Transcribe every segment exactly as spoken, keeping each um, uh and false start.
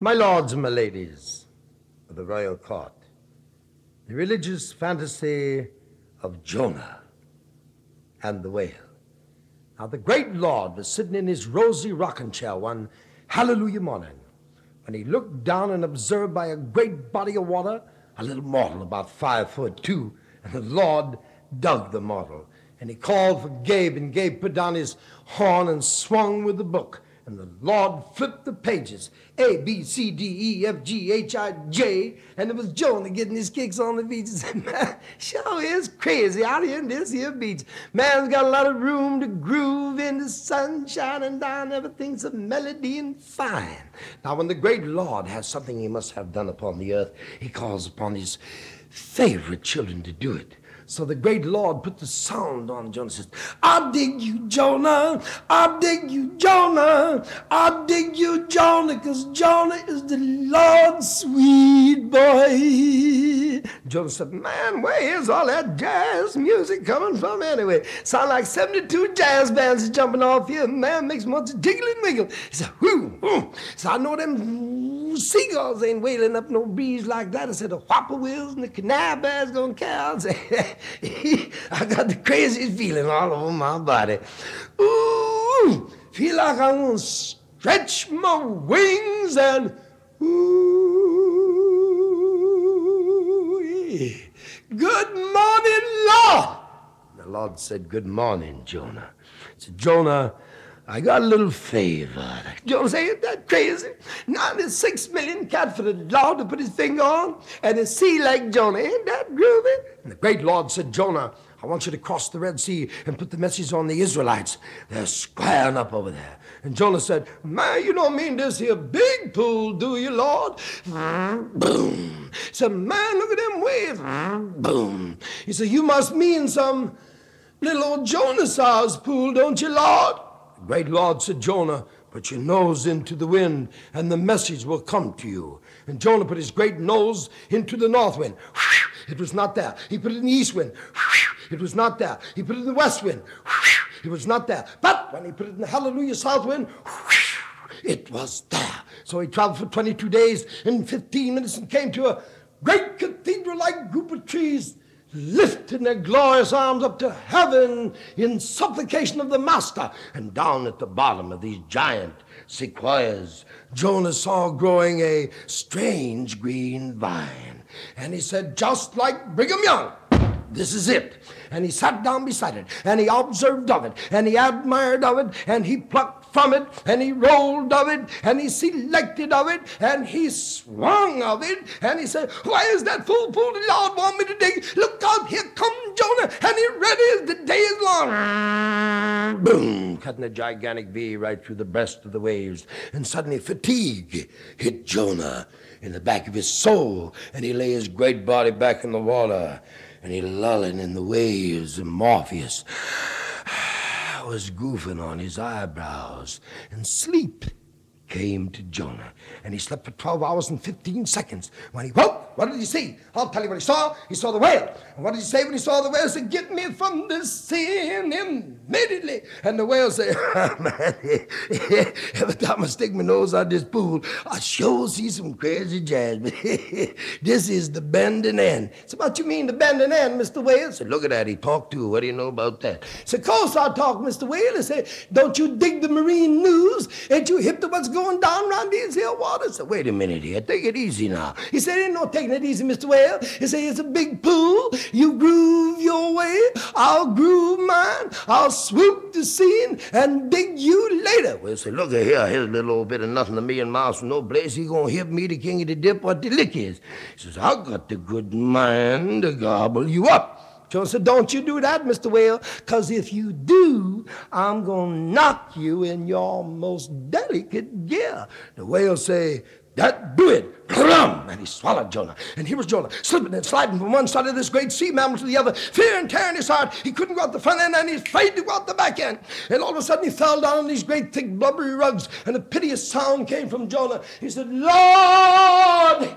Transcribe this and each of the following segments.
My lords and my ladies of the royal court, the religious fantasy of Jonah and the whale. Now, the great Lord was sitting in his rosy rocking chair one hallelujah morning when he looked down and observed by a great body of water a little mortal about five foot two, and the Lord dug the mortal. And he called for Gabe, and Gabe put down his horn and swung with the book. And the Lord flipped the pages, A, B, C, D, E, F, G, H, I, J, and it was Jonah getting his kicks on the beach. He said, man, sure is crazy out here in this here beach. Man's got a lot of room to groove in the sun shining down, everything's a melody and fine. Now, when the great Lord has something he must have done upon the earth, he calls upon his favorite children to do it. So the great Lord put the sound on Jonah and says, I dig you, Jonah. I dig you, Jonah. I dig you, Jonah, because Jonah is the Lord's sweet boy. Jonah said, man, where is all that jazz music coming from anyway? Sound like seventy-two jazz bands is jumping off here. Man, makes me want to jiggle and wiggle. He said, whoo, whoo. So I know them seagulls ain't wailing up no breeze like that. I said, the whippoorwills and the canary birds gonna count. I got the craziest feeling all over my body. Ooh, feel like I want to stretch my wings and ooh, good morning, Lord. The Lord said, good morning, Jonah. I said, Jonah, I got a little favor. Jonah said, ain't that crazy? ninety-six million cats for the Lord to put his finger on, and a sea like Jonah. Ain't that groovy? And the great Lord said, Jonah, I want you to cross the Red Sea and put the message on the Israelites. They're squaring up over there. And Jonah said, man, you don't mean this here big pool, do you, Lord? Boom. He said, man, look at them waves. Boom. He said, you must mean some little old Jonah-sized pool, don't you, Lord? The great Lord said, Jonah, put your nose into the wind, and the message will come to you. And Jonah put his great nose into the north wind. It was not there. He put it in the east wind. It was not there. He put it in the west wind. It was not there. But when he put it in the hallelujah south wind, it was there. So he traveled for twenty-two days and fifteen minutes and came to a great cathedral-like group of trees, lifting their glorious arms up to heaven in supplication of the Master. And down at the bottom of these giant sequoias, Jonah saw growing a strange green vine. And he said, just like Brigham Young, this is it. And he sat down beside it, and he observed of it, and he admired of it, and he plucked from it, and he rolled of it, and he selected of it, and he swung of it, and he said, why is that fool pool the Lord want me to dig? Look out, here comes Jonah, and he ready as the day is long. Boom, cutting a gigantic V right through the breast of the waves. And suddenly fatigue hit Jonah in the back of his soul, and he lay his great body back in the water, and he lulling in the waves, and Morpheus was goofing on his eyebrows, and sleep came to Jonah, and he slept for twelve hours and fifteen seconds. When he woke, what did he see? I'll tell you what he saw. He saw the whale. And what did he say when he saw the whale? He said, get me from this sin immediately. And the whale said, oh, man, every time I stick my nose out this pool, I sure see some crazy jazz. But this is the bending end. So what you mean the bending end, Mister Whale? I said, look at that. He talked to. What do you know about that? I said, of course I talk, Mister Whale. I said, don't you dig the marine news? Ain't you hip to what's going going down around these here waters? So wait a minute here. Take it easy now. He said, ain't no taking it easy, Mister Whale. He said, it's a big pool. You groove your way. I'll groove mine. I'll swoop the scene and dig you later. Well, say, look at here. Here's a little old bit of nothing a million miles from no place. He gonna hit me, the king of the dip, what the lick is. He says, I got the good mind to gobble you up. Jonah said, don't you do that, Mister Whale, because if you do, I'm going to knock you in your most delicate gear. The whale say, that do it. And he swallowed Jonah. And here was Jonah, slipping and sliding from one side of this great sea mammal to the other, fear and terror in his heart. He couldn't go out the front end, and he's afraid to go out the back end. And all of a sudden, he fell down on these great, thick, blubbery rugs, and a piteous sound came from Jonah. He said, Lord!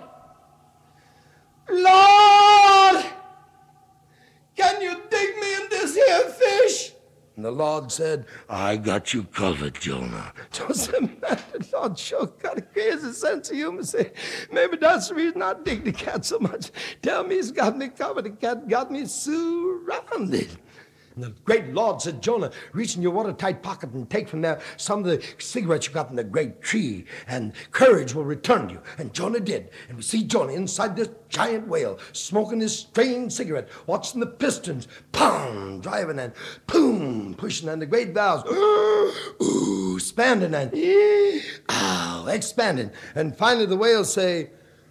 Lord! Can you dig me in this here fish? And And the Lord said, I got you covered, Jonah. Jonah said, man, the Lord sure got a crazy sense of humor. Say, maybe that's the reason I dig the cat so much. Tell me he's got me covered. The cat got me surrounded. And the great Lord said, Jonah, reach in your watertight pocket and take from there some of the cigarettes you got from the great tree, and courage will return to you. And Jonah did. And we see Jonah inside this giant whale, smoking his strange cigarette, watching the pistons, pound, driving and boom, pushing, and the great valves, ooh, expanding and ow, expanding. And finally the whale say,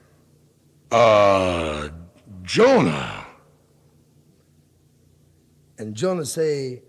uh, Jonah. And Jonah say,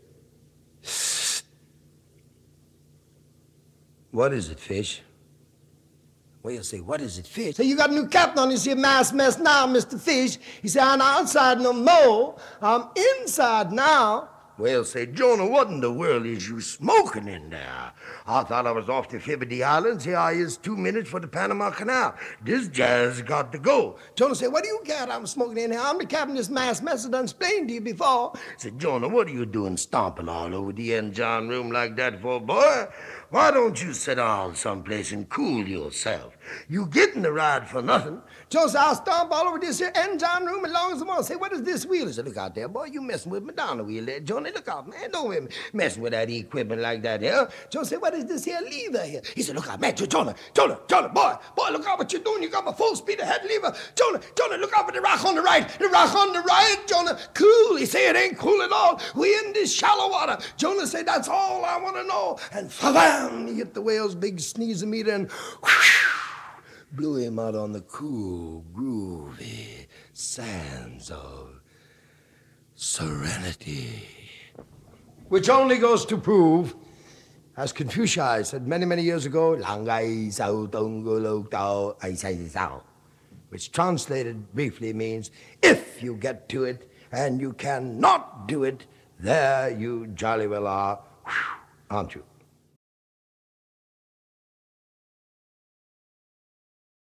what is it, fish? Whale say, what is it, fish? Say, you got a new captain on. You see a mass mess now, Mister Fish. He said, I'm not outside no more. I'm inside now. Whale say, Jonah, what in the world is you smoking in there? I thought I was off the Fibonacci Islands. Here I is two minutes for the Panama Canal. This jazz got to go. Jonah said, what do you care? I'm smoking in here. I'm the captain of this mass mess I done explained to you before. I said, Jonah, what are you doing stomping all over the engine room like that for, boy? Why don't you sit down someplace and cool yourself? You getting the ride for nothing. Jonah said, I'll stomp all over this here engine room as long as I want. Say, what is this wheel? I said, look out there, boy. You messing with me down the wheel there, Jonah. Look out, man. Don't be messing with that equipment like that here. Jonah said, what is this here lever here? He said, look out, man. Jonah, Jonah, Jonah, boy. Boy, look out what you're doing. You got my full speed ahead lever. Jonah, Jonah, look out for the rock on the right. The rock on the right, Jonah. Cool. He said, it ain't cool at all. We in this shallow water. Jonah said, that's all I want to know. And fa-bam, he hit the whale's big sneezer meter and whoosh, blew him out on the cool, groovy sands of serenity. Which only goes to prove, as Confucius said many, many years ago, which translated briefly means, if you get to it and you cannot do it, there you jolly well are, aren't you?